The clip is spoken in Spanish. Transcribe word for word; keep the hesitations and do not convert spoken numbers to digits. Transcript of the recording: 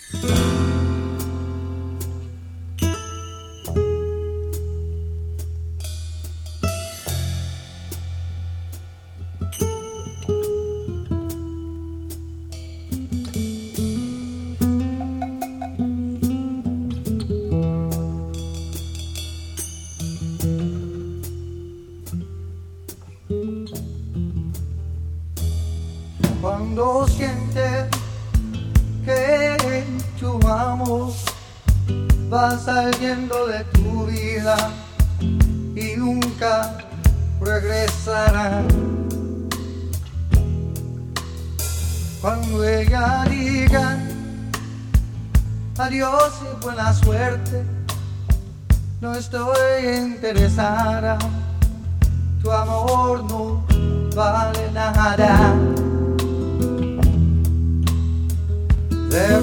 Cuando sientes que tu amor va saliendo de tu vida y nunca regresará. Cuando ella diga adiós y buena suerte, no estoy interesada, tu amor no vale nada.